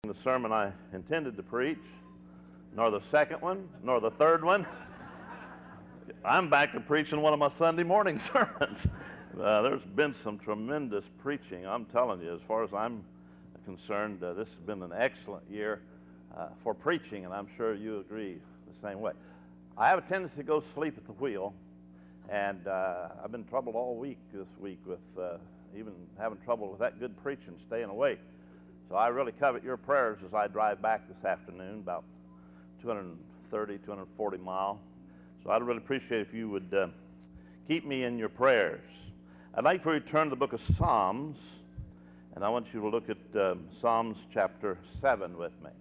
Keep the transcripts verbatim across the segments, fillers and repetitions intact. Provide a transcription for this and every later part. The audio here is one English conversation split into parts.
The sermon I intended to preach, nor the second one, nor the third one. I'm back to preaching one of my Sunday morning sermons. Uh, there's been some tremendous preaching. I'm telling you, as far as I'm concerned, uh, this has been an excellent year uh, for preaching, and I'm sure you agree the same way. I have a tendency to go sleep at the wheel, and uh, I've been troubled all week this week with uh, even having trouble with that good preaching, staying awake. So I really covet your prayers as I drive back this afternoon, about two hundred thirty, two hundred forty miles. So I'd really appreciate if you would uh, keep me in your prayers. I'd like for you to turn to the book of Psalms, and I want you to look at uh, Psalms chapter seven with me.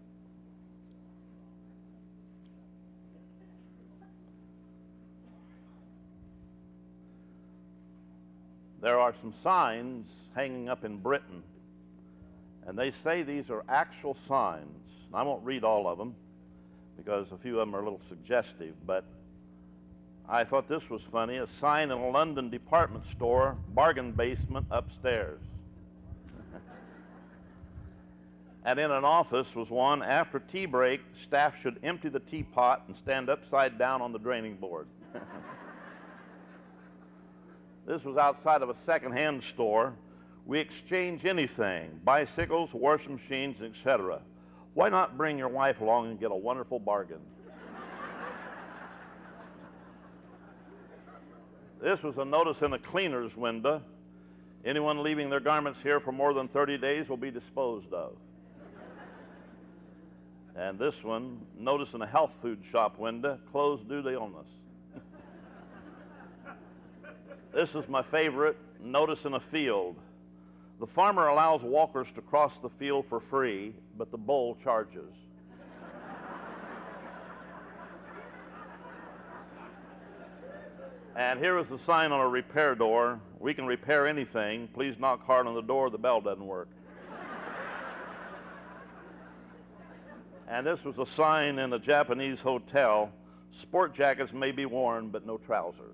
There are some signs hanging up in Britain, and they say these are actual signs. I won't read all of them because a few of them are a little suggestive, but I thought this was funny. A sign in a London department store, bargain basement upstairs. And in an office was one, after tea break, staff should empty the teapot and stand upside down on the draining board. This was outside of a second-hand store. We exchange anything, bicycles, washing machines, et cetera. Why not bring your wife along and get a wonderful bargain? This was a notice in a cleaner's window. Anyone leaving their garments here for more than thirty days will be disposed of. And this one, notice in a health food shop window, closed due to illness. This is my favorite, notice in a field. The farmer allows walkers to cross the field for free, but the bull charges. And here is the sign on a repair door. We can repair anything. Please knock hard on the door. The bell doesn't work. And this was a sign in a Japanese hotel. Sport jackets may be worn, but no trousers.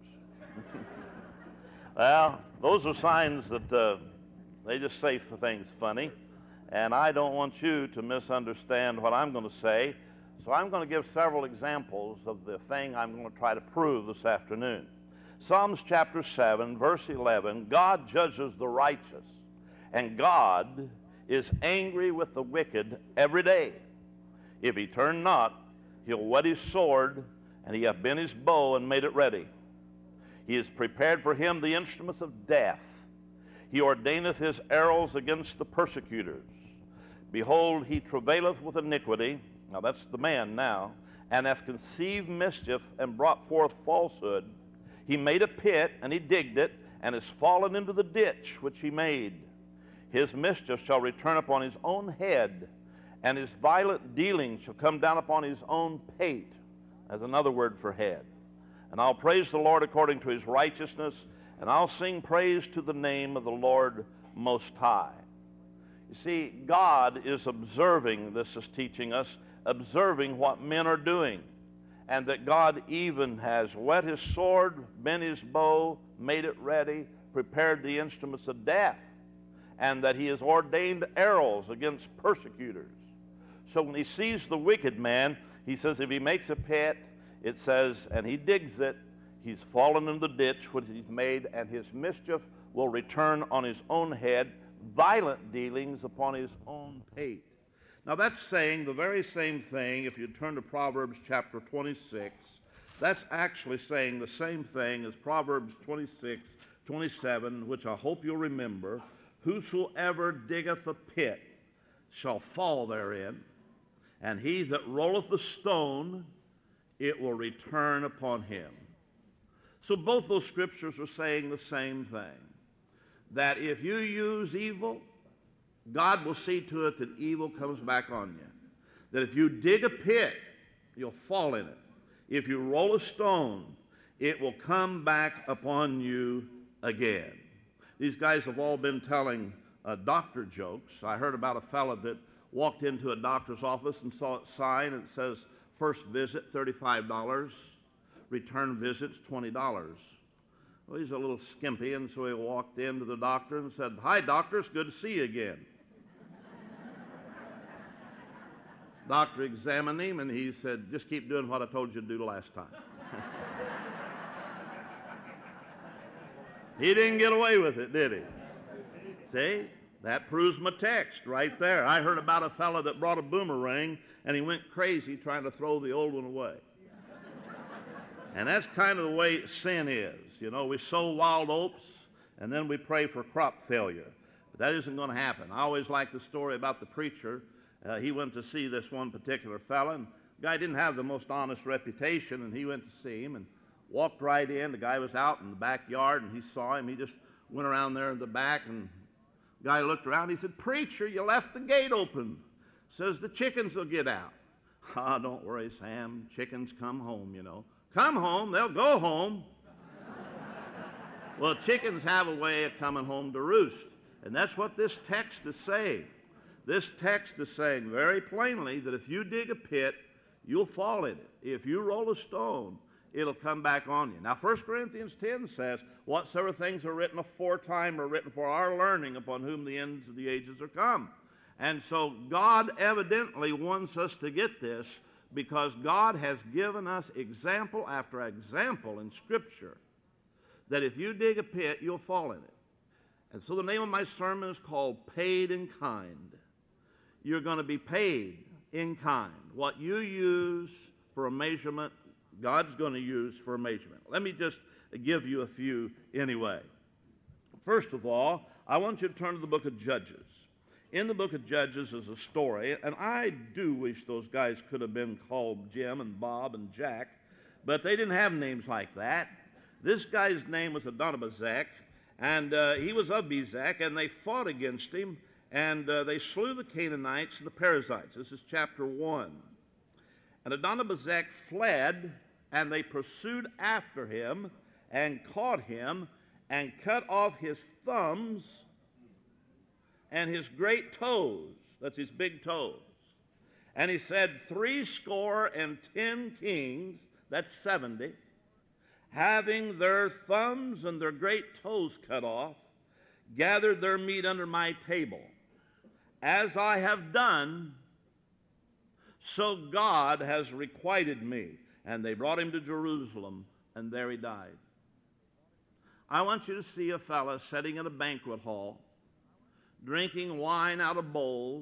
Well, those are signs that uh, they just say things funny, and I don't want you to misunderstand what I'm going to say, so I'm going to give several examples of the thing I'm going to try to prove this afternoon. Psalms chapter seven, verse eleven, God judges the righteous, and God is angry with the wicked every day. If he turn not, he'll whet his sword, and he hath bent his bow and made it ready. He has prepared for him the instruments of death. He ordaineth his arrows against the persecutors. Behold, he travaileth with iniquity. Now that's the man now. And hath conceived mischief and brought forth falsehood. He made a pit, and he digged it, and is fallen into the ditch which he made. His mischief shall return upon his own head, and his violent dealings shall come down upon his own pate, as another word for head. And I'll praise the Lord according to his righteousness, and I'll sing praise to the name of the Lord Most High. You see, God is observing, this is teaching us, observing what men are doing, and that God even has whet his sword, bent his bow, made it ready, prepared the instruments of death, and that he has ordained arrows against persecutors. So when he sees the wicked man, he says if he makes a pit, it says, and he digs it, he's fallen in the ditch which he's made, and his mischief will return on his own head, violent dealings upon his own pate. Now that's saying the very same thing. If you turn to Proverbs chapter twenty-six, that's actually saying the same thing as Proverbs twenty-six, twenty-seven, which I hope you'll remember. Whosoever diggeth a pit shall fall therein, and he that rolleth the stone, it will return upon him. So both those scriptures are saying the same thing, that if you use evil, God will see to it that evil comes back on you. That if you dig a pit, you'll fall in it. If you roll a stone, it will come back upon you again. These guys have all been telling uh, doctor jokes. I heard about a fellow that walked into a doctor's office and saw a sign that says, first visit, thirty-five dollars. Return visits, twenty dollars. Well, he's a little skimpy, and so he walked into the doctor and said, "Hi, doctor, it's good to see you again." Doctor examined him, and he said, just keep doing what I told you to do the last time. He didn't get away with it, did he? See? That proves my text right there. I heard about a fellow that brought a boomerang, and he went crazy trying to throw the old one away. And that's kind of the way sin is. You know, we sow wild oats, and then we pray for crop failure. But that isn't going to happen. I always like the story about the preacher. Uh, he went to see this one particular fellow, and the guy didn't have the most honest reputation, and he went to see him and walked right in. The guy was out in the backyard, and he saw him. He just went around there in the back, and the guy looked around. He said, "Preacher, you left the gate open." Says, "The chickens will get out." "Ah, don't worry, Sam. Chickens come home, you know." "Come home? They'll go home." Well, chickens have a way of coming home to roost. And that's what this text is saying. This text is saying very plainly that if you dig a pit, you'll fall in it. If you roll a stone, it'll come back on you. Now, First Corinthians ten says, whatsoever things are written aforetime are written for our learning, upon whom the ends of the ages are come. And so God evidently wants us to get this, because God has given us example after example in Scripture that if you dig a pit, you'll fall in it. And so the name of my sermon is called Paid in Kind. You're going to be paid in kind. What you use for a measurement, God's going to use for a measurement. Let me just give you a few anyway. First of all, I want you to turn to the book of Judges. In the book of Judges is a story, and I do wish those guys could have been called Jim and Bob and Jack, but they didn't have names like that. This guy's name was Adonibezek, and uh, he was of Bezek, and they fought against him, and uh, they slew the Canaanites and the Perizzites. This is chapter one. And Adonibezek fled, and they pursued after him, and caught him, and cut off his thumbs and his great toes. That's his big toes. And he said, three score and ten kings, that's seventy, having their thumbs and their great toes cut off, gathered their meat under my table. As I have done, so God has requited me. And they brought him to Jerusalem, and there he died. I want you to see a fellow sitting in a banquet hall, drinking wine out of bowls,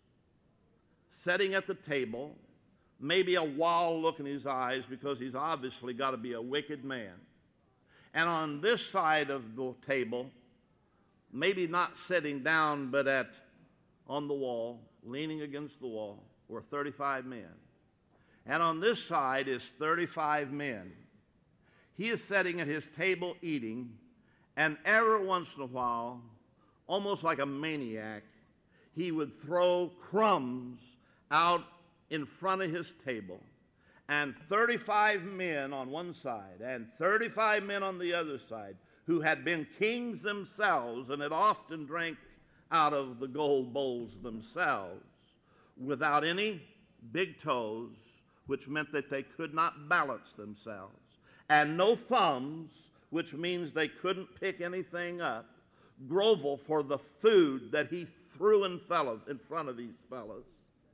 sitting at the table, maybe a wild look in his eyes because he's obviously got to be a wicked man. And on this side of the table, maybe not sitting down, but at on the wall, leaning against the wall, were thirty-five men. And on this side is thirty-five men. He is sitting at his table eating, and every once in a while, almost like a maniac, he would throw crumbs out in front of his table. And thirty-five men on one side and thirty-five men on the other side, who had been kings themselves and had often drank out of the gold bowls themselves, without any big toes, which meant that they could not balance themselves, and no thumbs, which means they couldn't pick anything up, grovel for the food that he threw in, fellows, in front of these fellows.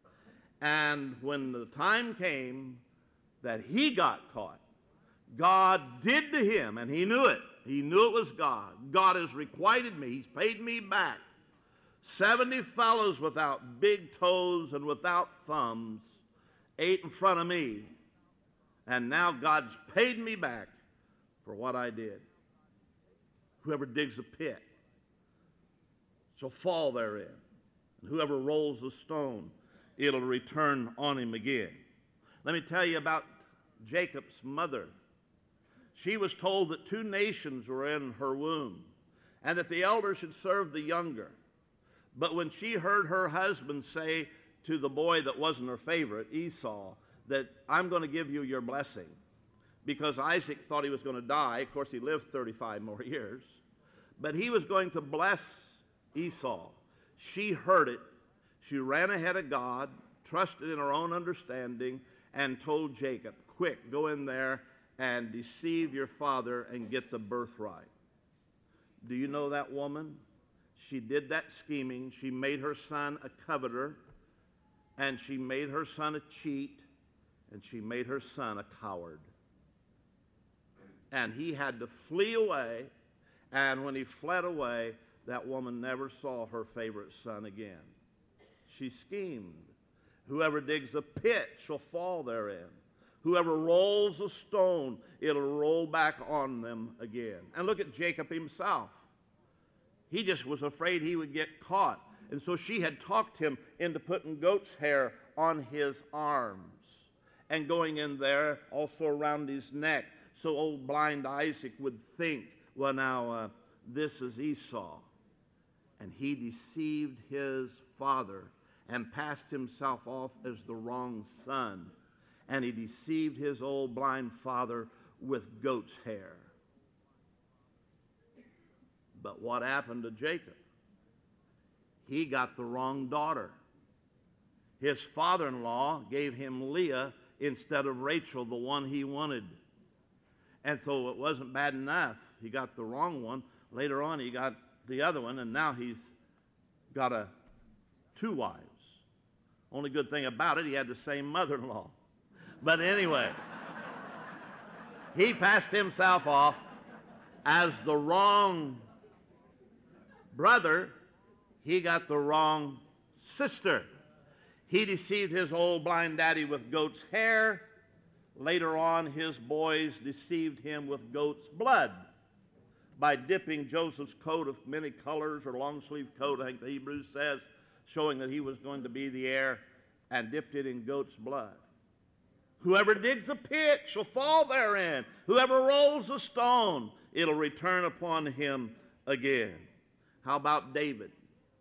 And when the time came that he got caught, God did to him, and he knew it. He knew it was God. God has requited me. He's paid me back. Seventy fellows without big toes and without thumbs ate in front of me, and now God's paid me back for what I did. Whoever digs a pit shall fall therein, and whoever rolls a stone, it'll return on him again. Let me tell you about Jacob's mother. She was told that two nations were in her womb, and that the elder should serve the younger. But when she heard her husband say to the boy that wasn't her favorite, Esau, that I'm going to give you your blessing, because Isaac thought he was going to die. Of course, he lived thirty-five more years. But he was going to bless Esau. She heard it. She ran ahead of God, trusted in her own understanding, and told Jacob, quick, go in there and deceive your father and get the birthright. Do you know that woman? She did that scheming. She made her son a coveter. and she made her son a cheat, and she made her son a coward. And he had to flee away, and when he fled away, that woman never saw her favorite son again. She schemed. Whoever digs a pit shall fall therein. Whoever rolls a stone, it'll roll back on them again. And look at Jacob himself. He just was afraid he would get caught. And so she had talked him into putting goat's hair on his arms and going in there also around his neck, so old blind Isaac would think, well, now, uh, this is Esau. And he deceived his father and passed himself off as the wrong son. And he deceived his old blind father with goat's hair. But what happened to Jacob? He got the wrong daughter. His father-in-law gave him Leah instead of Rachel, the one he wanted. And so it wasn't bad enough. He got the wrong one. Later on, he got the other one, and now he's got a two wives. Only good thing about it, he had the same mother-in-law. But anyway, he passed himself off as the wrong brother. He got the wrong sister. He deceived his old blind daddy with goat's hair. Later on, his boys deceived him with goat's blood by dipping Joseph's coat of many colors, or long-sleeved coat, I think the Hebrew says, showing that he was going to be the heir, and dipped it in goat's blood. Whoever digs a pit shall fall therein. Whoever rolls a stone, it'll return upon him again. How about David?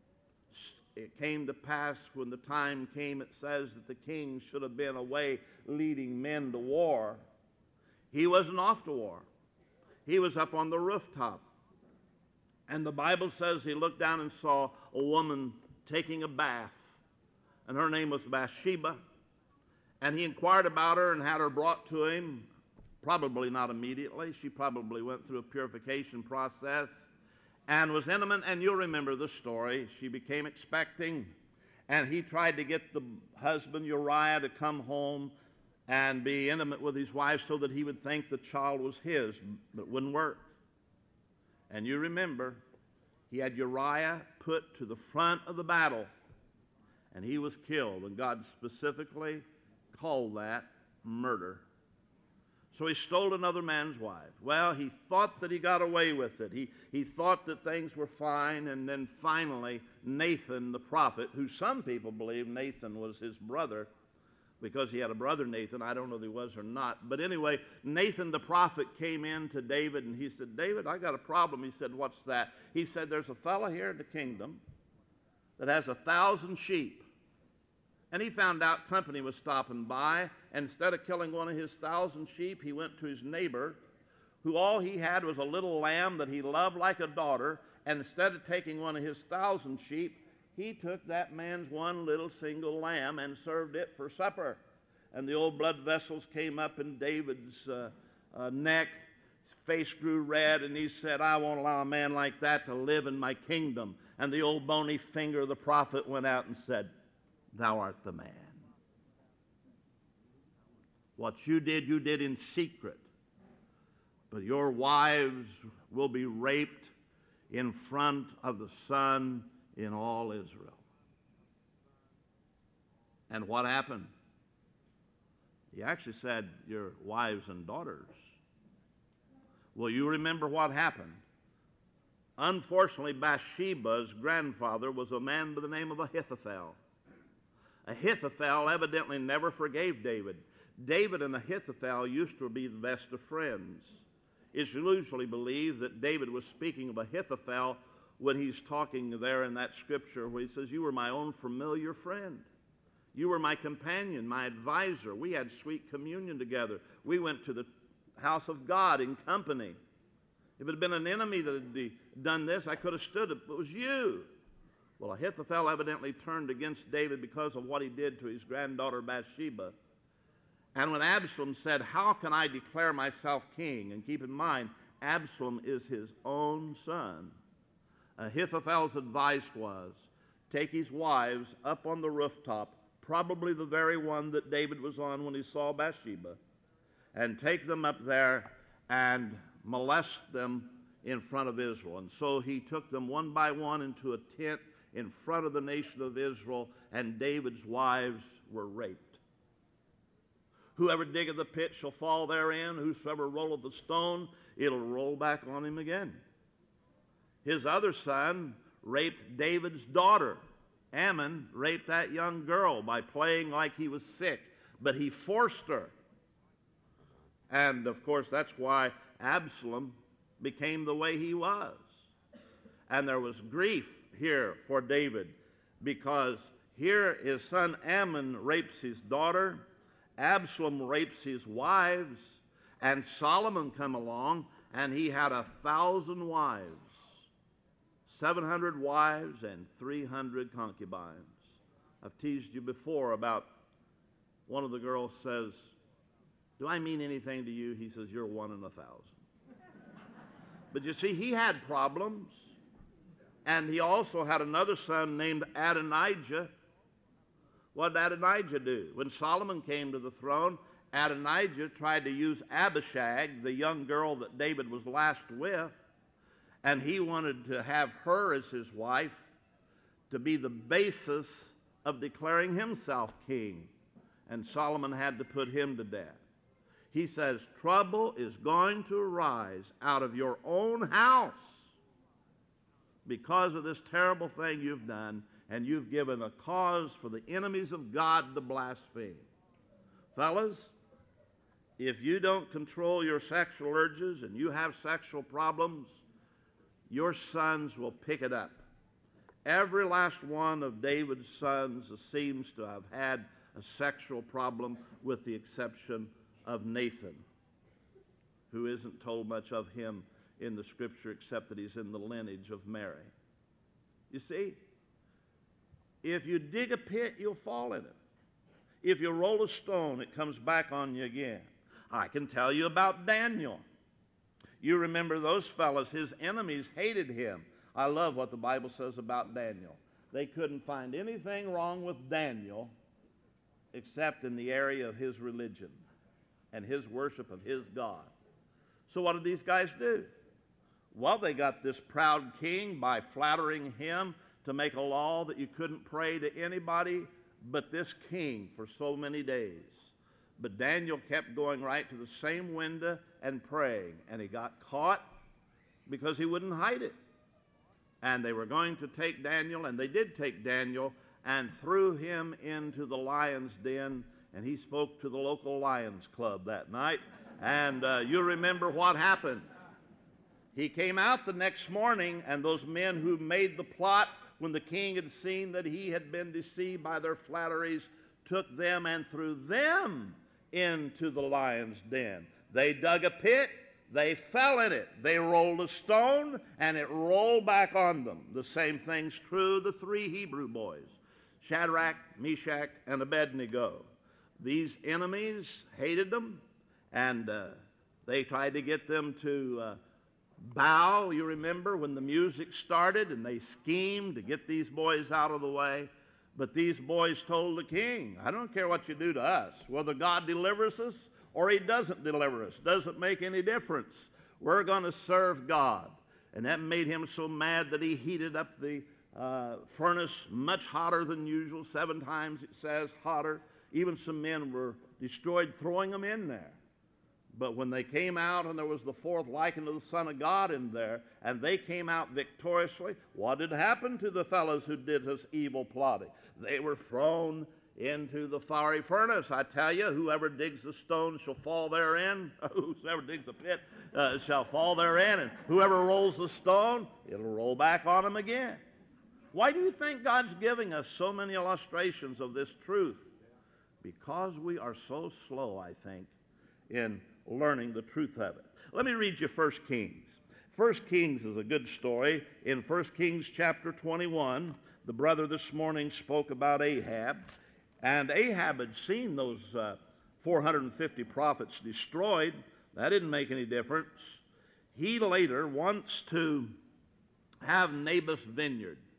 It came to pass when the time came, it says, that the king should have been away leading men to war. He wasn't off to war. He was up on the rooftop. And the Bible says he looked down and saw a woman taking a bath. And her name was Bathsheba. And he inquired about her and had her brought to him. Probably not immediately. She probably went through a purification process and was intimate. And you'll remember the story. She became expecting. And he tried to get the husband, Uriah, to come home and be intimate with his wife so that he would think the child was his, but it wouldn't work. And you remember, he had Uriah put to the front of the battle, and he was killed, and God specifically called that murder. So he stole another man's wife. Well, he thought that he got away with it. He, he thought that things were fine, and then finally Nathan the prophet, who some people believe Nathan was his brother, because he had a brother Nathan. I don't know if he was or not. But anyway, Nathan the prophet came in to David, and he said, David, I got a problem. He said, what's that? He said, there's a fellow here in the kingdom that has a thousand sheep. And he found out company was stopping by, and instead of killing one of his thousand sheep, he went to his neighbor, who all he had was a little lamb that he loved like a daughter, and instead of taking one of his thousand sheep, he took that man's one little single lamb and served it for supper. And the old blood vessels came up in David's uh, uh, neck. His face grew red, and he said, I won't allow a man like that to live in my kingdom. And the old bony finger of the prophet went out and said, thou art the man. What you did, you did in secret. But your wives will be raped in front of the sun in all Israel. And what happened? He actually said, your wives and daughters. Well, you remember what happened. Unfortunately, Bathsheba's grandfather was a man by the name of Ahithophel. Ahithophel evidently never forgave David. David and Ahithophel used to be the best of friends. It's usually believed that David was speaking of Ahithophel when he's talking there in that scripture where he says, you were my own familiar friend. You were my companion, my advisor. We had sweet communion together. We went to the house of God in company. If it had been an enemy that had done this, I could have stood it. But it was you. Well, Ahithophel evidently turned against David because of what he did to his granddaughter Bathsheba. And when Absalom said, how can I declare myself king? And keep in mind, Absalom is his own son. Ahithophel's advice was, take his wives up on the rooftop, probably the very one that David was on when he saw Bathsheba, and take them up there and molest them in front of Israel. And so he took them one by one into a tent in front of the nation of Israel, and David's wives were raped. Whoever diggeth the pit shall fall therein, whosoever rolleth the stone, it'll roll back on him again. His other son raped David's daughter. Ammon raped that young girl by playing like he was sick, but he forced her. And, of course, that's why Absalom became the way he was. And there was grief here for David, because here his son Ammon rapes his daughter, Absalom rapes his wives, and Solomon come along, and he had a thousand wives, seven hundred wives, and three hundred concubines. I've teased you before about one of the girls says, "Do I mean anything to you?" He says, "You're one in a thousand." But you see, he had problems. And he also had another son named Adonijah. What did Adonijah do? When Solomon came to the throne, Adonijah tried to use Abishag, the young girl that David was last with, and he wanted to have her as his wife to be the basis of declaring himself king. And Solomon had to put him to death. He says, trouble is going to arise out of your own house because of this terrible thing you've done, and you've given a cause for the enemies of God to blaspheme. Fellas, if you don't control your sexual urges and you have sexual problems, your sons will pick it up. Every last one of David's sons seems to have had a sexual problem, with the exception of Nathan, who isn't told much of him in the Scripture except that he's in the lineage of Mary. You see, if you dig a pit, you'll fall in it. If you roll a stone, it comes back on you again. I can tell you about Daniel. You remember those fellows, his enemies hated him. I love what the Bible says about Daniel. They couldn't find anything wrong with Daniel except in the area of his religion and his worship of his God. So what did these guys do? Well, they got this proud king by flattering him to make a law that you couldn't pray to anybody but this king for so many days. But Daniel kept going right to the same window and praying, and he got caught because he wouldn't hide it. And they were going to take Daniel, and they did take Daniel and threw him into the lion's den, and he spoke to the local Lions Club that night. And uh, you remember what happened. He came out the next morning, and those men who made the plot, when the king had seen that he had been deceived by their flatteries, took them and threw them into the lion's den. They dug a pit, they fell in it. They rolled a stone, and it rolled back on them. The same thing's true of the three Hebrew boys, Shadrach, Meshach, and Abednego. These enemies hated them, and uh, they tried to get them to uh, bow. You remember when the music started, and they schemed to get these boys out of the way. But these boys told the king, I don't care what you do to us, whether God delivers us or he doesn't deliver us. Doesn't make any difference. We're going to serve God. And that made him so mad that he heated up the uh, furnace much hotter than usual, seven times it says hotter. Even some men were destroyed throwing them in there. But when they came out, and there was the fourth likened to the Son of God in there, and they came out victoriously, what did happen to the fellows who did this evil plotting? They were thrown into the fiery furnace. I tell you, whoever digs the stone shall fall therein. Whoever digs the pit uh, shall fall therein. And whoever rolls the stone, it'll roll back on him again. Why do you think God's giving us so many illustrations of this truth? Because we are so slow, I think, in learning the truth of it. Let me read you First Kings. First Kings is a good story. In First Kings chapter twenty-one, the brother this morning spoke about Ahab. And Ahab had seen those uh, four hundred fifty prophets destroyed. That didn't make any difference. He later wants to have Naboth's vineyard.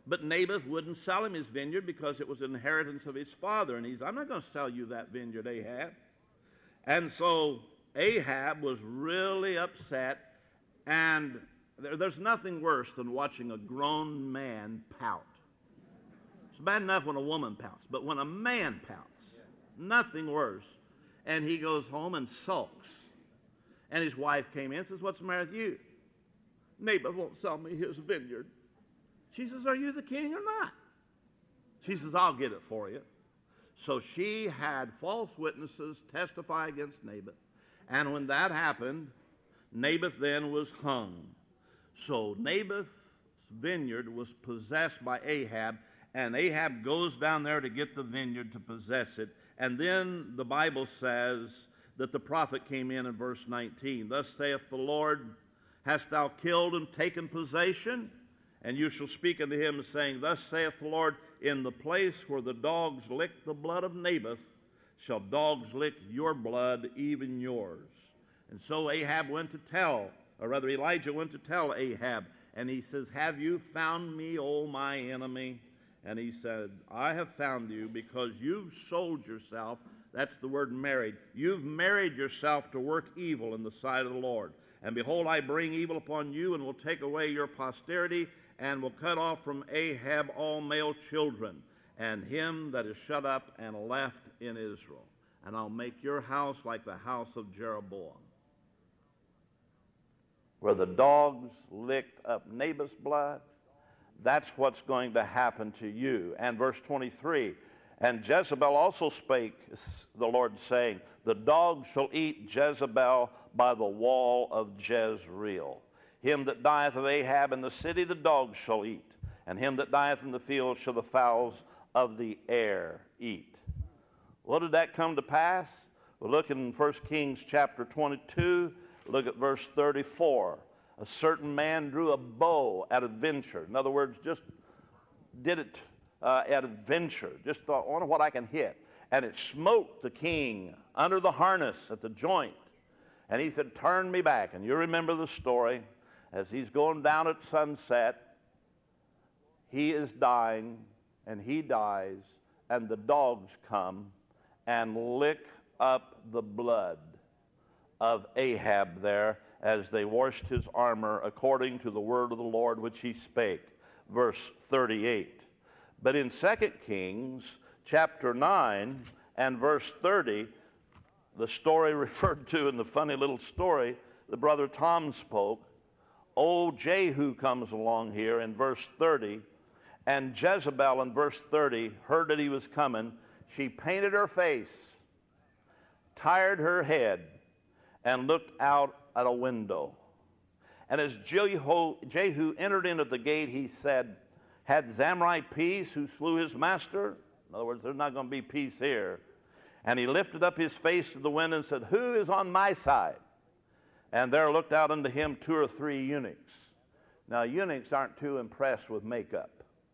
But Naboth wouldn't sell him his vineyard because it was an inheritance of his father. And he's, I'm not going to sell you that vineyard, Ahab. And so Ahab was really upset. And there, there's nothing worse than watching a grown man pout. It's bad enough when a woman pouts, but when a man pouts, nothing worse. And he goes home and sulks. And his wife came in and says, what's the matter with you? Naboth won't sell me his vineyard. She says, are you the king or not? She says, I'll get it for you. So she had false witnesses testify against Naboth. And when that happened, Naboth then was hung. So Naboth's vineyard was possessed by Ahab, and Ahab goes down there to get the vineyard to possess it. And then the Bible says that the prophet came in in verse nineteen. Thus saith the Lord, hast thou killed and taken possession? And you shall speak unto him, saying, thus saith the Lord, in the place where the dogs licked the blood of Naboth, shall dogs lick your blood, even yours. And so Ahab went to tell, or rather Elijah went to tell Ahab, and he says, have you found me, O my enemy? And he said, I have found you because you've sold yourself. That's the word married. You've married yourself to work evil in the sight of the Lord. And behold, I bring evil upon you, and will take away your posterity, and will cut off from Ahab all male children, and him that is shut up and left in Israel. And I'll make your house like the house of Jeroboam. Where the dogs licked up Naboth's blood, that's what's going to happen to you. And verse twenty-three, and Jezebel also spake, the Lord saying, the dogs shall eat Jezebel by the wall of Jezreel. Him that dieth of Ahab in the city the dogs shall eat, and him that dieth in the field shall the fowls of the air eat. What did that come to pass? We'll look in First Kings chapter twenty-two, look at verse thirty-four. A certain man drew a bow at a venture. In other words, just did it uh, at a venture. Just thought, I wonder what I can hit. And it smote the king under the harness at the joint. And he said, turn me back. And you remember the story. As he's going down at sunset, he is dying, and he dies, and the dogs come and lick up the blood of Ahab there as they washed his armor according to the word of the Lord which he spake. Verse thirty-eight. But in Second Kings chapter nine and verse thirty, the story referred to in the funny little story the brother Tom spoke, old Jehu comes along here in verse thirty, and Jezebel in verse thirty heard that he was coming. She painted her face, tired her head, and looked out at a window. And as Jehu, Jehu entered into the gate, he said, had Zamri peace who slew his master? In other words, there's not going to be peace here. And he lifted up his face to the window and said, who is on my side? And there looked out unto him two or three eunuchs. Now, eunuchs aren't too impressed with makeup.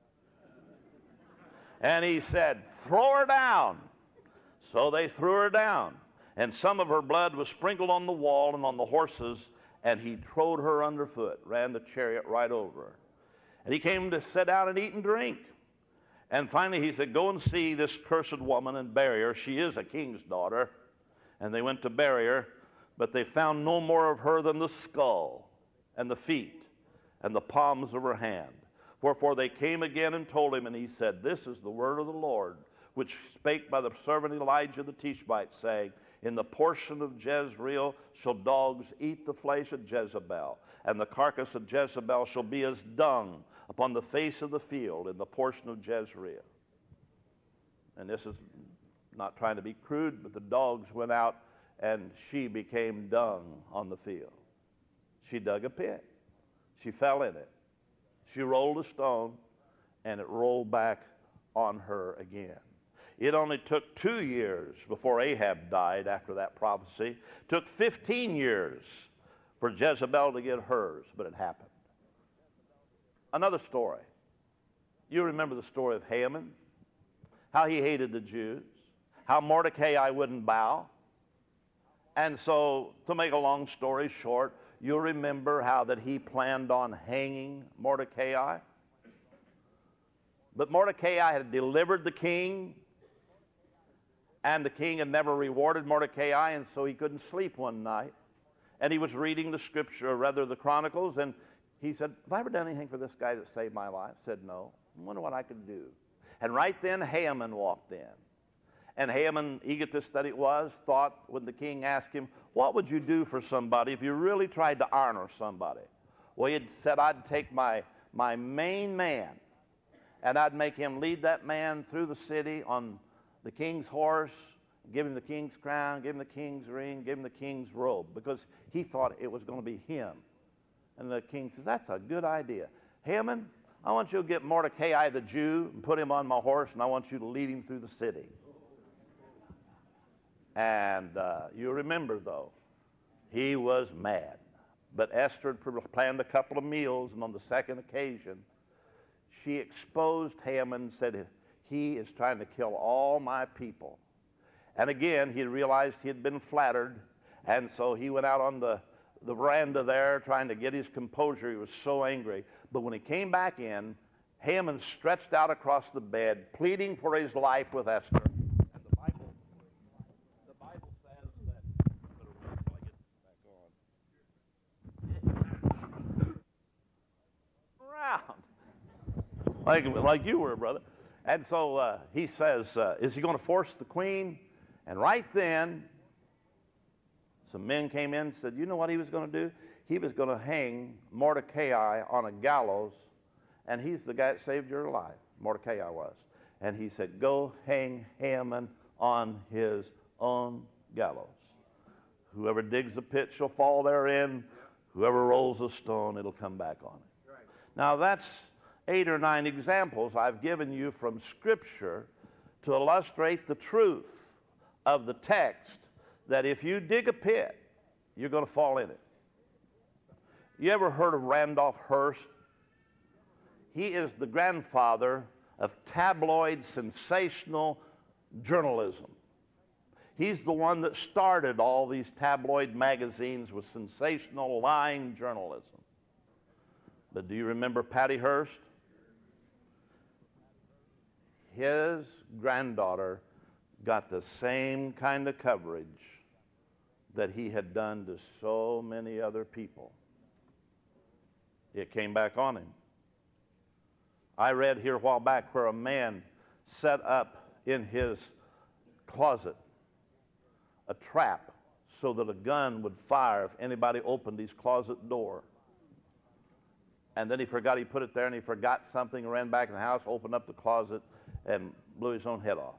And he said, throw her down. So they threw her down. And some of her blood was sprinkled on the wall and on the horses, and he trode her underfoot, ran the chariot right over her. And he came to sit down and eat and drink. And finally he said, go and see this cursed woman and bury her. She is a king's daughter. And they went to bury her, but they found no more of her than the skull and the feet and the palms of her hand. Wherefore they came again and told him, and he said, this is the word of the Lord, which spake by the servant Elijah the Tishbite, saying, in the portion of Jezreel shall dogs eat the flesh of Jezebel, and the carcass of Jezebel shall be as dung upon the face of the field in the portion of Jezreel. And this is not trying to be crude, but the dogs went out, and she became dung on the field. She dug a pit. She fell in it. She rolled a stone, and it rolled back on her again. It only took two years before Ahab died after that prophecy. It took fifteen years for Jezebel to get hers, but it happened. Another story. You remember the story of Haman, how he hated the Jews, how Mordecai wouldn't bow. And so, to make a long story short, you'll remember how that he planned on hanging Mordecai. But Mordecai had delivered the king, and the king had never rewarded Mordecai, and so he couldn't sleep one night. And he was reading the scripture, or rather the Chronicles, and he said, have I ever done anything for this guy that saved my life? I said, no. I wonder what I could do. And right then, Haman walked in. And Haman, egotist that it was, thought when the king asked him, what would you do for somebody if you really tried to honor somebody? Well, he said, I'd take my, my main man, and I'd make him lead that man through the city on the king's horse, give him the king's crown, give him the king's ring, give him the king's robe, because he thought it was going to be him. And the king says, that's a good idea. Haman, I want you to get Mordecai the Jew and put him on my horse, and I want you to lead him through the city. And uh, you remember, though, he was mad. But Esther had planned a couple of meals, and on the second occasion, she exposed Haman and said, he is trying to kill all my people. And again, he realized he had been flattered, and so he went out on the, the veranda there trying to get his composure. He was so angry. But when he came back in, Haman stretched out across the bed, pleading for his life with Esther. And the Bible, the Bible says that, around, like, like you were, brother. And so uh, he says, uh, is he going to force the queen? And right then, some men came in and said, you know what he was going to do? He was going to hang Mordecai on a gallows, and he's the guy that saved your life. Mordecai was. And he said, go hang Haman on his own gallows. Whoever digs a pit shall fall therein. Whoever rolls a stone, it'll come back on it. Right. Now that's eight or nine examples I've given you from Scripture to illustrate the truth of the text that if you dig a pit, you're going to fall in it. You ever heard of Randolph Hearst? He is the grandfather of tabloid sensational journalism. He's the one that started all these tabloid magazines with sensational lying journalism. But do you remember Patty Hearst? His granddaughter got the same kind of coverage that he had done to so many other people. It came back on him. I read here a while back where a man set up in his closet a trap so that a gun would fire if anybody opened his closet door. And then he forgot he put it there, and he forgot something, ran back in the house, opened up the closet, and blew his own head off.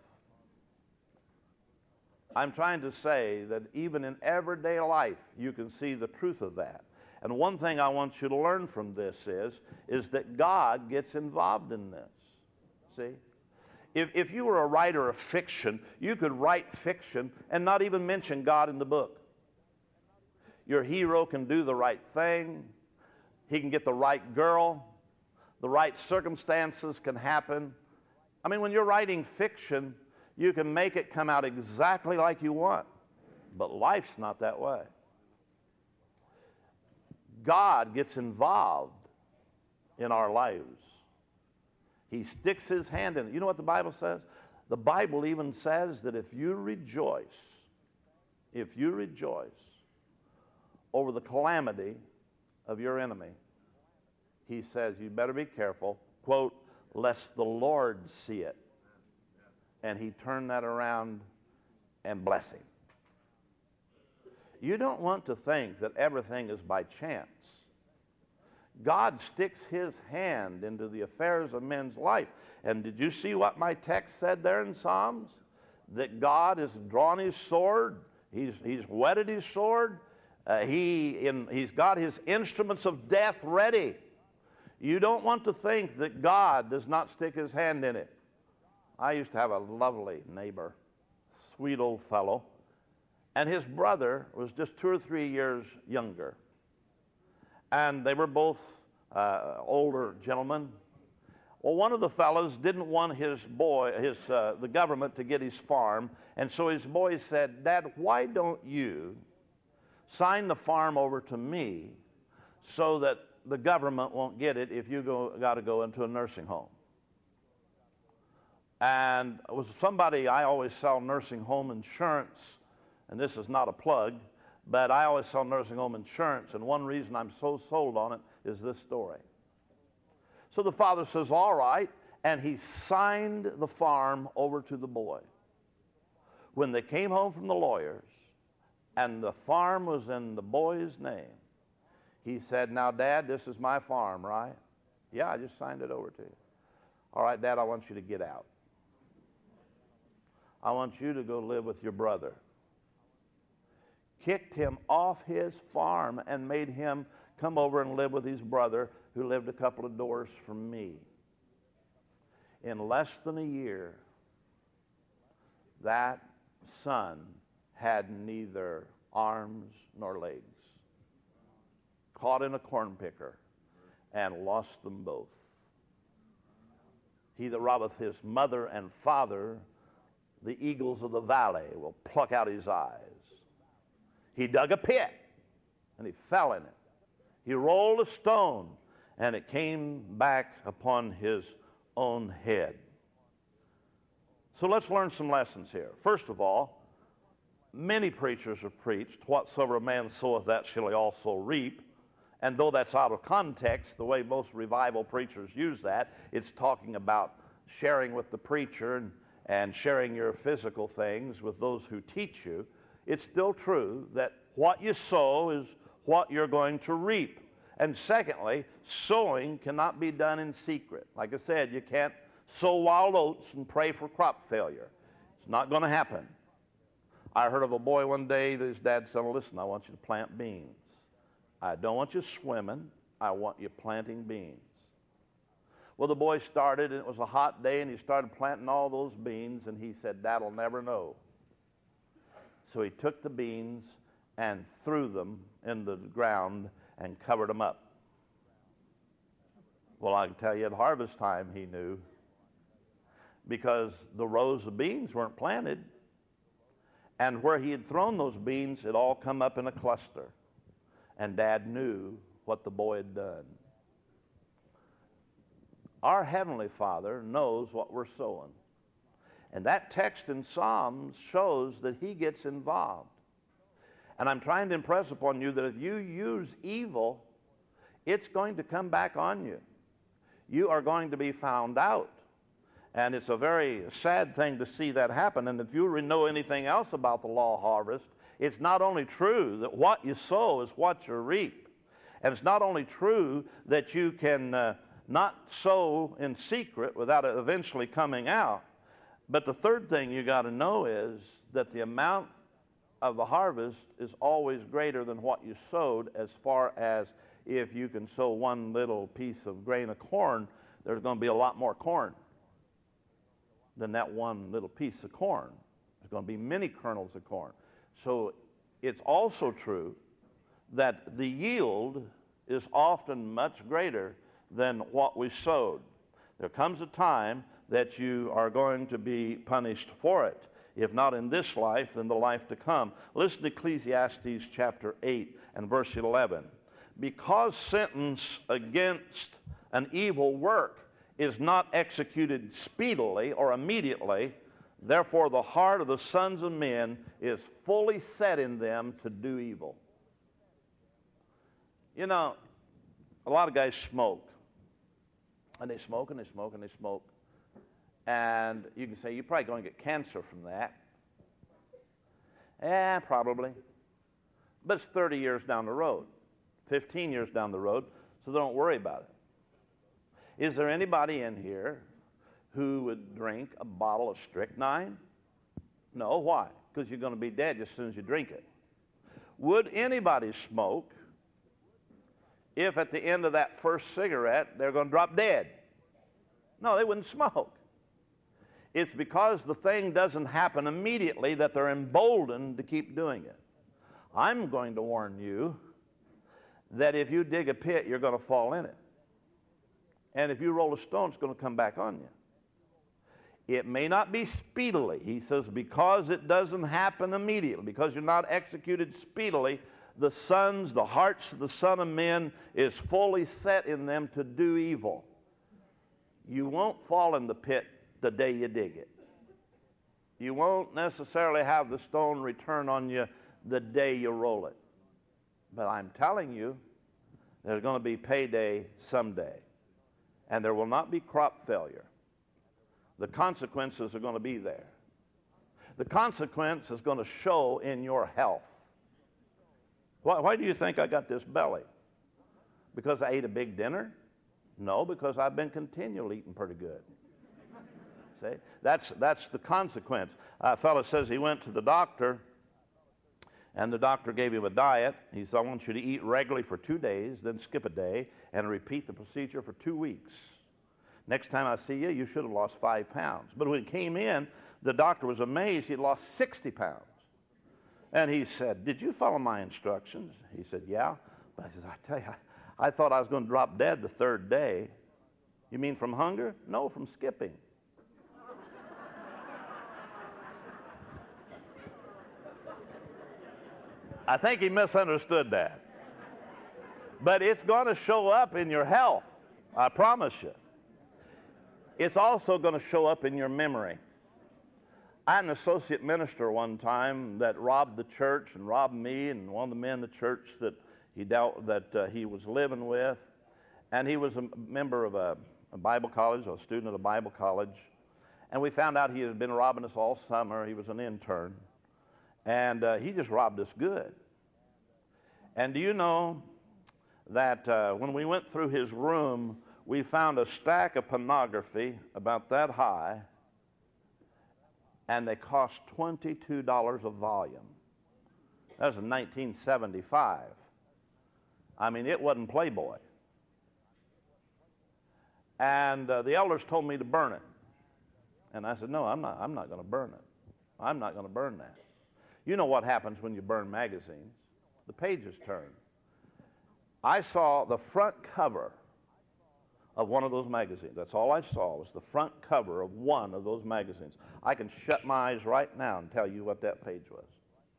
I'm trying to say that even in everyday life, you can see the truth of that. And one thing I want you to learn from this is, is that God gets involved in this. See? If, if you were a writer of fiction, you could write fiction and not even mention God in the book. Your hero can do the right thing. He can get the right girl. The right circumstances can happen. I mean, when you're writing fiction, you can make it come out exactly like you want. But life's not that way. God gets involved in our lives. He sticks his hand in it. You know what the Bible says? The Bible even says that if you rejoice, if you rejoice over the calamity of your enemy, he says you better be careful, quote, lest the Lord see it. And he turned that around and bless him. You don't want to think that everything is by chance. God sticks his hand into the affairs of men's life. And did you see what my text said there in Psalms? That God has drawn his sword. He's, he's whetted his sword. Uh, he, in, he's got his instruments of death ready. You don't want to think that God does not stick his hand in it. I used to have a lovely neighbor, sweet old fellow, and his brother was just two or three years younger. And they were both uh, older gentlemen. Well, one of the fellows didn't want his boy, his uh, the government to get his farm, and so his boy said, Dad, why don't you sign the farm over to me so that the government won't get it if you go got to go into a nursing home? And it was somebody, I always sell nursing home insurance, and this is not a plug, but I always sell nursing home insurance, and one reason I'm so sold on it is this story. So the father says, all right, and he signed the farm over to the boy. When they came home from the lawyers, and the farm was in the boy's name, he said, now, Dad, this is my farm, right? Yeah, I just signed it over to you. All right, Dad, I want you to get out. I want you to go live with your brother. Kicked him off his farm and made him come over and live with his brother, who lived a couple of doors from me. In less than a year, that son had neither arms nor legs, caught in a corn picker, and lost them both. He that robbeth his mother and father, the eagles of the valley will pluck out his eyes. He dug a pit, and he fell in it. He rolled a stone, and it came back upon his own head. So let's learn some lessons here. First of all, many preachers have preached, whatsoever a man soweth, that shall he also reap. And though that's out of context, the way most revival preachers use that, it's talking about sharing with the preacher and, and sharing your physical things with those who teach you. It's still true that what you sow is what you're going to reap. And secondly, sowing cannot be done in secret. Like I said, you can't sow wild oats and pray for crop failure. It's not going to happen. I heard of a boy one day that his dad said, listen, I want you to plant beans. I don't want you swimming. I want you planting beans. Well, the boy started, and it was a hot day, and he started planting all those beans, and he said, Dad'll never know. So he took the beans and threw them in the ground and covered them up. Well, I can tell you at harvest time he knew, because the rows of beans weren't planted, and where he had thrown those beans, it all come up in a cluster. And Dad knew what the boy had done. Our Heavenly Father knows what we're sowing. And that text in Psalms shows that He gets involved. And I'm trying to impress upon you that if you use evil, it's going to come back on you. You are going to be found out. And it's a very sad thing to see that happen. And if you know anything else about the law of harvest, it's not only true that what you sow is what you reap. And it's not only true that you can uh, not sow in secret without it eventually coming out, but the third thing you got to know is that the amount of the harvest is always greater than what you sowed, as far as if you can sow one little piece of grain of corn, there's going to be a lot more corn than that one little piece of corn. There's going to be many kernels of corn. So it's also true that the yield is often much greater than what we sowed. There comes a time that you are going to be punished for it. If not in this life, then the life to come. Listen to Ecclesiastes chapter eight and verse eleven. Because sentence against an evil work is not executed speedily or immediately, therefore the heart of the sons of men is fully set in them to do evil. You know, a lot of guys smoke. And they smoke and they smoke and they smoke. And you can say, you're probably going to get cancer from that. Yeah, probably. But it's thirty years down the road, fifteen years down the road, so don't worry about it. Is there anybody in here who would drink a bottle of strychnine? No. Why? Because you're going to be dead as soon as you drink it. Would anybody smoke if at the end of that first cigarette they're going to drop dead? No, they wouldn't smoke. It's because the thing doesn't happen immediately that they're emboldened to keep doing it. I'm going to warn you that if you dig a pit, you're going to fall in it. And if you roll a stone, it's going to come back on you. It may not be speedily. He says, because it doesn't happen immediately, because you're not executed speedily, the sons, the hearts of the Son of Men is fully set in them to do evil. You won't fall in the pit the day you dig it. You won't necessarily have the stone return on you the day you roll it. But I'm telling you, there's going to be payday someday. And there will not be crop failure. The consequences are going to be there. The consequence is going to show in your health. Why, why do you think I got this belly? Because I ate a big dinner? No, because I've been continually eating pretty good. See? That's, that's the consequence. A fellow says he went to the doctor, and the doctor gave him a diet. He said, I want you to eat regularly for two days, then skip a day, and repeat the procedure for two weeks. Next time I see you, you should have lost five pounds. But when he came in, the doctor was amazed. He'd lost sixty pounds. And he said, did you follow my instructions? He said, yeah. But I said, I tell you, I, I thought I was going to drop dead the third day. You mean from hunger? No, from skipping. I think he misunderstood that. But it's going to show up in your health, I promise you. It's also going to show up in your memory. I had an associate minister one time that robbed the church and robbed me and one of the men in the church that he dealt that uh, he was living with, and he was a member of a, a Bible college, or a student at a Bible college, and we found out he had been robbing us all summer. He was an intern, and uh, he just robbed us good. And do you know that uh, when we went through his room, we found a stack of pornography about that high, and they cost twenty-two dollars a volume. That was in nineteen seventy-five. I mean, it wasn't Playboy. And uh, the elders told me to burn it. And I said, no, I'm not, I'm not going to burn it. I'm not going to burn that. You know what happens when you burn magazines. The pages turn. I saw the front cover of one of those magazines. That's all I saw was the front cover of one of those magazines. I can shut my eyes right now and tell you what that page was.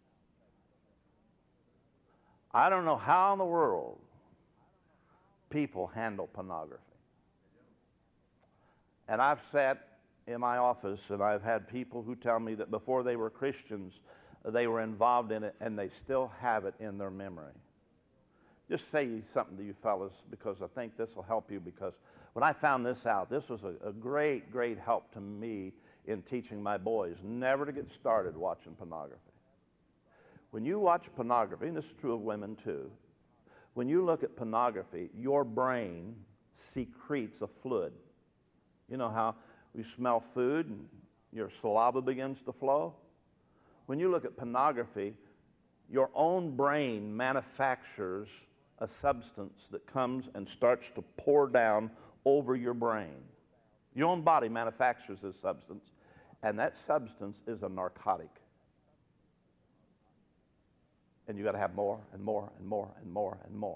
I don't know how in the world people handle pornography. And I've sat in my office and I've had people who tell me that before they were Christians, they were involved in it and they still have it in their memory. Just say something to you fellas, because I think this will help you, because when I found this out, this was a, a great, great help to me in teaching my boys never to get started watching pornography. When you watch pornography, and this is true of women too, when you look at pornography, your brain secretes a fluid. You know how we smell food and your saliva begins to flow? When you look at pornography, your own brain manufactures a substance that comes and starts to pour down over your brain. Your own body manufactures this substance, and that substance is a narcotic. And you got to have more and more and more and more and more.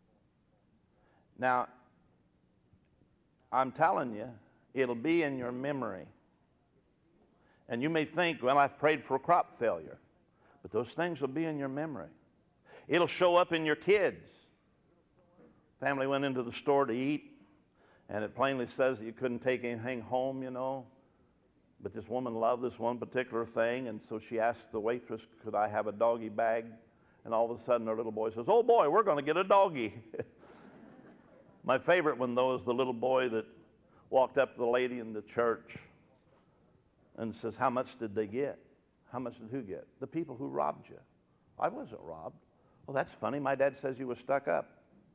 Now, I'm telling you, it'll be in your memory. And you may think, well, I've prayed for crop failure. But those things will be in your memory. It'll show up in your kids. Family went into the store to eat, and it plainly says that you couldn't take anything home, you know. But this woman loved this one particular thing, and so she asked the waitress, could I have a doggy bag? And all of a sudden her little boy says, oh boy, we're going to get a doggy. My favorite one, though, is the little boy that walked up to the lady in the church and says, how much did they get? How much did who get? The people who robbed you. I wasn't robbed. Well, that's funny. My dad says you were stuck up.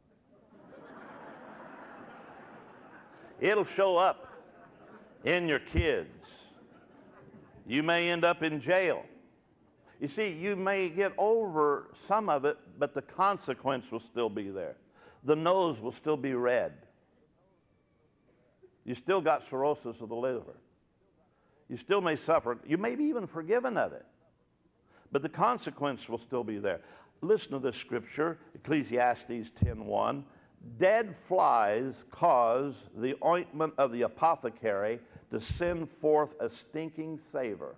It'll show up in your kids. You may end up in jail. You see, you may get over some of it, but the consequence will still be there. The nose will still be red. You still got cirrhosis of the liver. You still may suffer. You may be even forgiven of it. But the consequence will still be there. Listen to this scripture, Ecclesiastes ten one. Dead flies cause the ointment of the apothecary to send forth a stinking savor.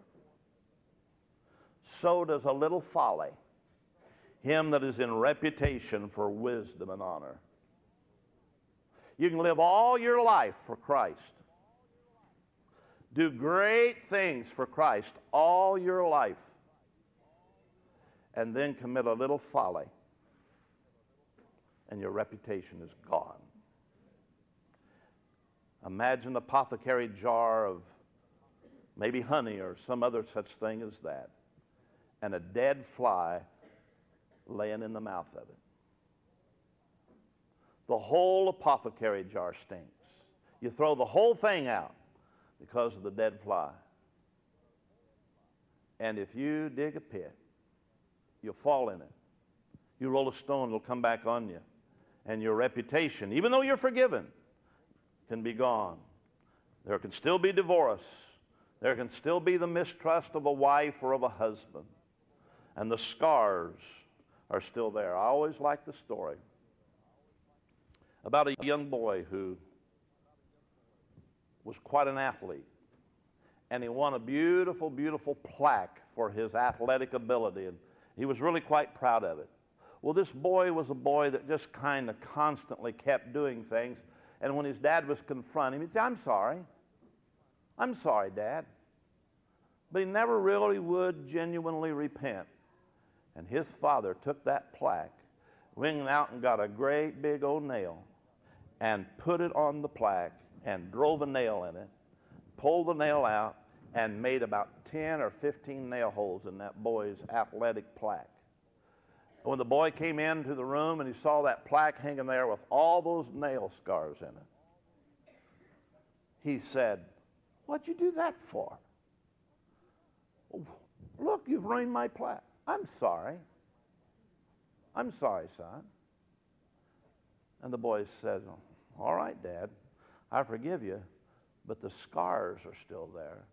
So does a little folly him that is in reputation for wisdom and honor. You can live all your life for Christ, Do great things for Christ all your life, and then commit a little folly, and your reputation is gone. Imagine an apothecary jar of maybe honey or some other such thing as that, and a dead fly laying in the mouth of it. The whole apothecary jar stinks. You throw the whole thing out because of the dead fly. And if you dig a pit, you'll fall in it. You roll a stone, it'll come back on you. And your reputation, even though you're forgiven, can be gone. There can still be divorce. There can still be the mistrust of a wife or of a husband. And the scars are still there. I always like the story about a young boy who was quite an athlete. And he won a beautiful, beautiful plaque for his athletic ability. And he was really quite proud of it. Well, this boy was a boy that just kind of constantly kept doing things. And when his dad was confronting him, he'd say, I'm sorry. I'm sorry, Dad. But he never really would genuinely repent. And his father took that plaque, went out and got a great big old nail and put it on the plaque and drove a nail in it, pulled the nail out, and made about ten or fifteen nail holes in that boy's athletic plaque. When the boy came into the room and he saw that plaque hanging there with all those nail scars in it, he said, what'd you do that for? Look, you've ruined my plaque. I'm sorry. I'm sorry, son. And the boy said, all right, Dad, I forgive you, but the scars are still there.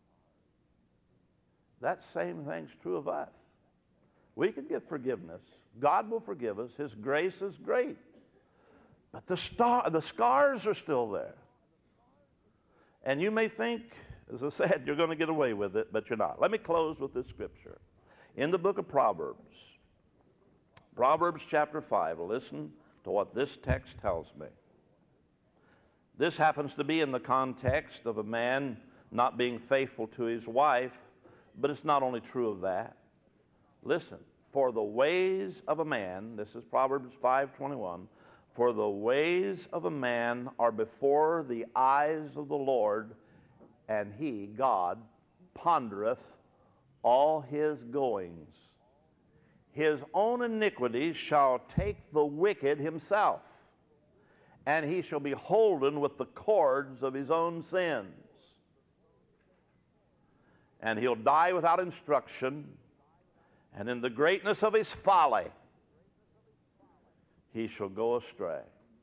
That same thing's true of us. We can get forgiveness. God will forgive us. His grace is great. But the, star, the scars are still there. And you may think, as I said, you're going to get away with it, but you're not. Let me close with this scripture. In the book of Proverbs, Proverbs chapter five, listen to what this text tells me. This happens to be in the context of a man not being faithful to his wife, but it's not only true of that. Listen, for the ways of a man, this is Proverbs five twenty-one, for the ways of a man are before the eyes of the Lord, and he, God, pondereth all his goings. His own iniquities shall take the wicked himself, and he shall be holden with the cords of his own sins. And he'll die without instruction, and in the greatness of his folly, he shall go astray.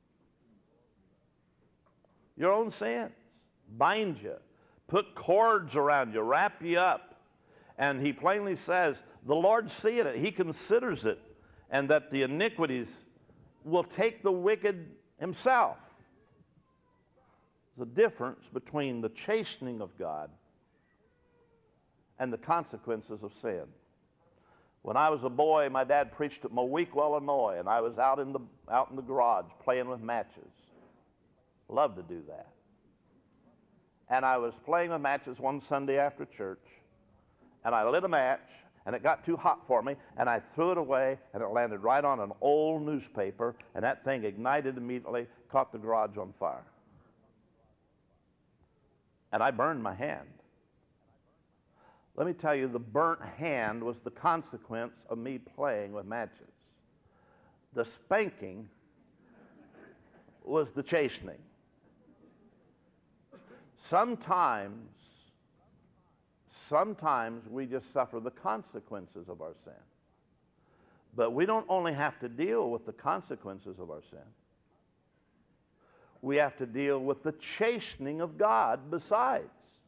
Your own sins bind you, put cords around you, wrap you up. And he plainly says, the Lord seeth it, he considers it, and that the iniquities will take the wicked himself. There's a difference between the chastening of God and the consequences of sin. When I was a boy, my dad preached at Moweek, Illinois, and I was out in the out in the garage playing with matches. Loved to do that. And I was playing with matches one Sunday after church, and I lit a match, and it got too hot for me, and I threw it away, and it landed right on an old newspaper, and that thing ignited immediately, caught the garage on fire. And I burned my hand. Let me tell you, the burnt hand was the consequence of me playing with matches. The spanking was the chastening. Sometimes, sometimes we just suffer the consequences of our sin. But we don't only have to deal with the consequences of our sin. We have to deal with the chastening of God besides.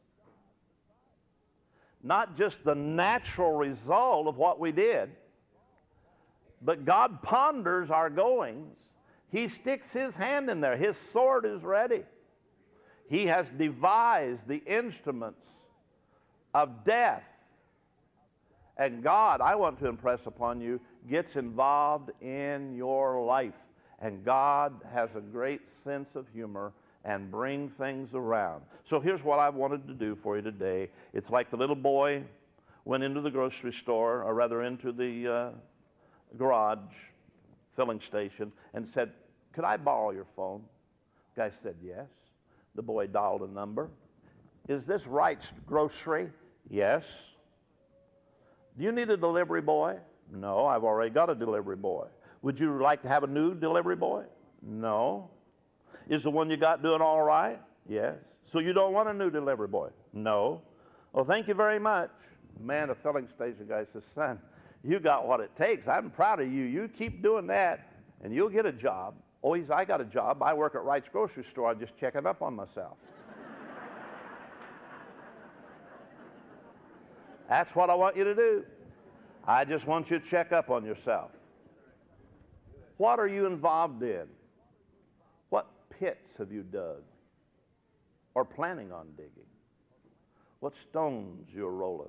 Not just the natural result of what we did, but God ponders our goings. He sticks his hand in there. His sword is ready. He has devised the instruments of death. And God, I want to impress upon you, gets involved in your life. And God has a great sense of humor and bring things around. So here's what I wanted to do for you today. It's like the little boy went into the grocery store, or rather into the uh, garage filling station, and said, "Could I borrow your phone?" The guy said, "Yes." The boy dialed a number. "Is this Wright's Grocery?" "Yes." "Do you need a delivery boy?" "No, I've already got a delivery boy." "Would you like to have a new delivery boy?" "No." "Is the one you got doing all right?" "Yes." "So you don't want a new delivery boy?" "No." "Well, thank you very much." Man, a filling station guy says, "Son, you got what it takes. I'm proud of you. You keep doing that, and you'll get a job." "Oh, he's, I got a job. I work at Wright's Grocery Store. I'm just checking up on myself." That's what I want you to do. I just want you to check up on yourself. What are you involved in? What pits have you dug or planning on digging? What stones you're rolling?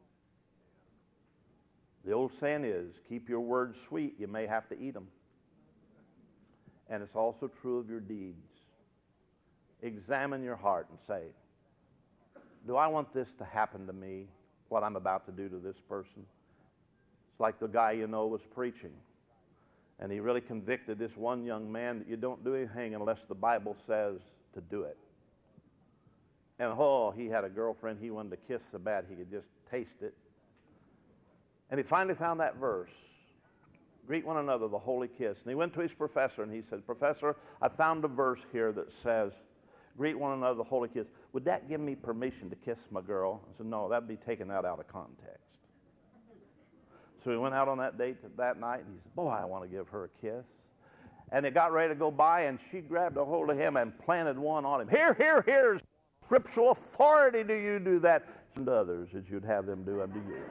The old saying is, keep your words sweet, you may have to eat them. And it's also true of your deeds. Examine your heart and say, do I want this to happen to me, what I'm about to do to this person? It's like the guy you know was preaching, and he really convicted this one young man that you don't do anything unless the Bible says to do it. And oh, he had a girlfriend he wanted to kiss so bad he could just taste it. And he finally found that verse, greet one another the holy kiss. And he went to his professor and he said, "Professor, I found a verse here that says, greet one another the holy kiss. Would that give me permission to kiss my girl?" I said, "No, that'd be taking that out of context." So he went out on that date that night, and he said, "Boy, I want to give her a kiss." And they got ready to go by, and she grabbed a hold of him and planted one on him. "Here, here, here's scriptural authority do you do that to others as you'd have them do unto you."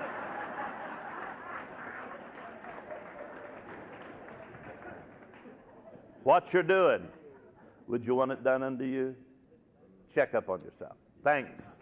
What you're doing, would you want it done unto you? Check up on yourself. Thanks.